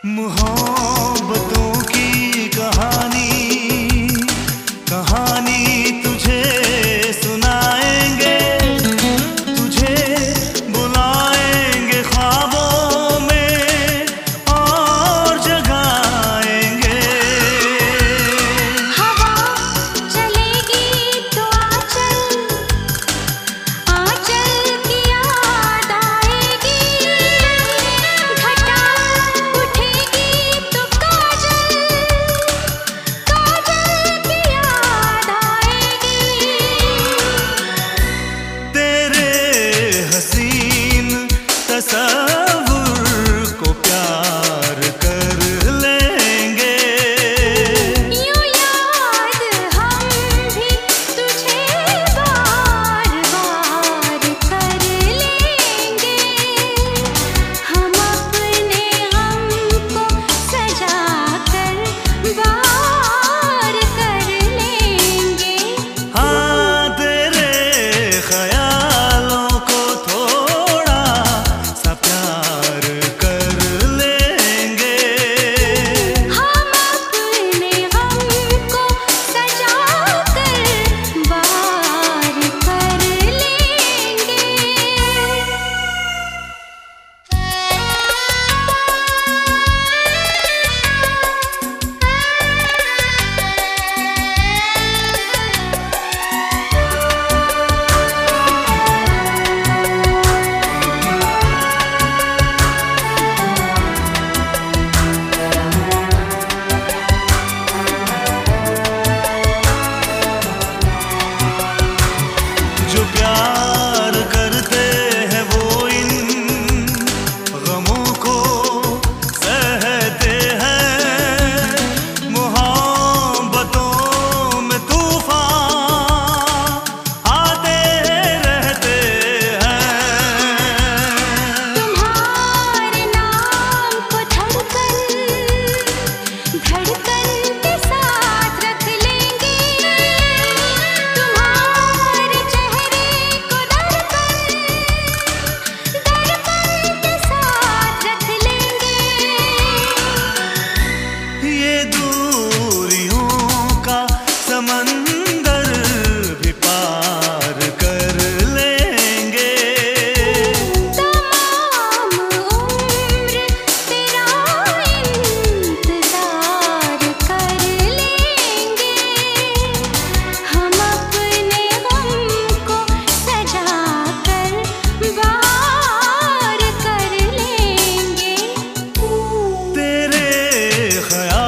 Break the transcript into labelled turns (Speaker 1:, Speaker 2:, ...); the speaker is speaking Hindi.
Speaker 1: मोहब्बतों की कहानी तुझे सुनाएंगे, तुझे बुलाएंगे ख्वाबों में और जगाएंगे।
Speaker 2: हवा चलेगी तो आंचल की याद आएगी, घटा उठेगी तो काजल की याद आएगी।
Speaker 1: तेरे हसीन तस्वुर को प्यार कर लेंगे,
Speaker 2: यूं याद हम भी तुझे बार बार कर लेंगे। हम अपने गम को सजा कर बार कर लेंगे।
Speaker 1: हाँ तेरे ख्यालों को थोड़ा सा प्यार कर लेंगे।
Speaker 2: हम अपने गम को सजा कर बार कर लेंगे।
Speaker 1: जो प्यार करते हैं वो इन गमों को सहते हैं, मोहब्बतों में तूफान आते रहते हैं।
Speaker 2: तुम्हारे नाम को धड़कन के साथ रख लेंगे, तुम्हारे चेहरे को दर्पण के साथ रख लेंगे।
Speaker 1: ये दूरियों का समंदर भी पार कर लेंगे।
Speaker 2: तमाम उम्र तेरा इंतजार कर लेंगे। हम अपने गम को सजा कर बार कर लेंगे।
Speaker 1: तेरे ख्याल